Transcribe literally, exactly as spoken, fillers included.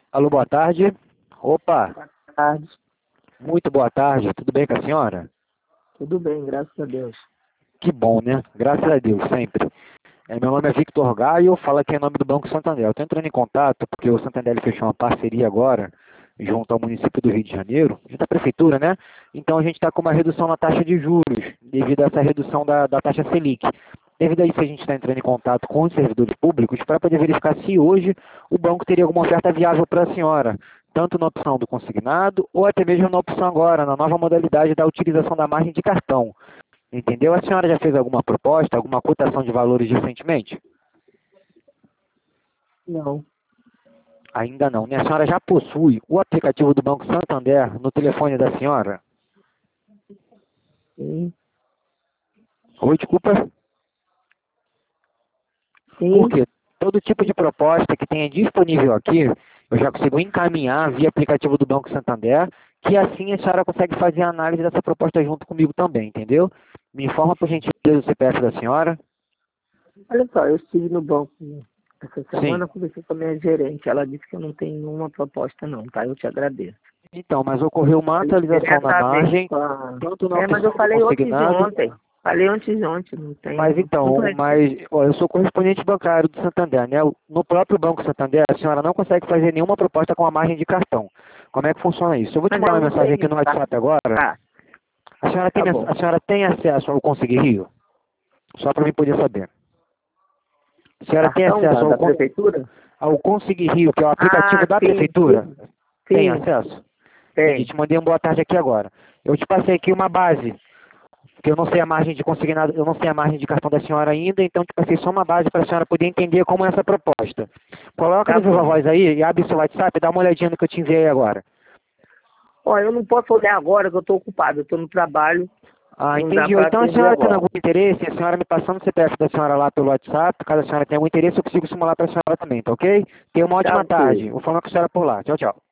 Alô, boa tarde. Opa, Boa tarde. muito boa tarde. Tudo bem com a senhora? Tudo bem, graças a Deus. Que bom, né? Graças a Deus, sempre. É, meu nome é Victor Gaio, falo aqui em nome do Banco Santander. Eu estou entrando em contato porque o Santander ele fechou uma parceria agora junto ao município do Rio de Janeiro, junto à prefeitura, né? Então a gente está com uma redução na taxa de juros, devido a essa redução da, da taxa Selic. Devido a isso, a gente está entrando em contato com os servidores públicos para poder verificar se hoje o banco teria alguma oferta viável para a senhora, tanto na opção do consignado ou até mesmo na opção agora, na nova modalidade da utilização da margem de cartão. Entendeu? A senhora já fez alguma proposta, alguma cotação de valores recentemente? Não. Ainda não, né? A senhora já possui o aplicativo do Banco Santander no telefone da senhora? Sim. Oi, desculpa. Sim. Porque todo tipo de proposta que tenha disponível aqui, eu já consigo encaminhar via aplicativo do Banco Santander, que assim a senhora consegue fazer a análise dessa proposta junto comigo também, entendeu? Me informa, por gentileza, o C P F da senhora. Olha só, eu estive no banco essa Sim. semana, conversei com a minha gerente. Ela disse que eu não tenho nenhuma proposta não, tá? Eu te agradeço. Então, mas ocorreu uma Falei atualização na diretamente margem, com a... tanto na É, mas eu opção do falei antes de consignado. ontem. Falei antes de ontem, não Mas tenho assunto então, recente. mas ó, eu sou correspondente bancário do Santander, né? No próprio Banco Santander, a senhora não consegue fazer nenhuma proposta com a margem de cartão. Como é que funciona isso? Eu vou te Mas mandar eu uma não mensagem aqui tenho, no tá? WhatsApp agora. Tá, A senhora tem, tá bom. a senhora tem acesso ao Consegui Rio? Só para mim poder saber. A senhora tem Cartão da, acesso ao, da Con- prefeitura? ao Consegui Rio, que é o aplicativo Ah, da sim, prefeitura? sim. Tem Sim, acesso? Entendi. tem. Te mandei um boa tarde aqui agora. Eu te passei aqui uma base, porque eu não sei a margem de consignado, eu não sei a margem de cartão da senhora ainda, então te passei só uma base para a senhora poder entender como é essa proposta. Coloca Tá no Viva bom. Voz aí e abre seu WhatsApp e dá uma olhadinha no que eu te enviei agora. Ó, eu não posso olhar agora que eu tô ocupado. Eu tô no trabalho. Ah, Não dá entendi. Ou pra então a atender senhora tendo agora. algum interesse, a senhora me passando o C P F da senhora lá pelo WhatsApp, caso a senhora tenha algum interesse, eu consigo simular para a senhora também, tá ok? Tenha uma Tá ótima ok. tarde. Vou falar com a senhora por lá. Tchau, tchau.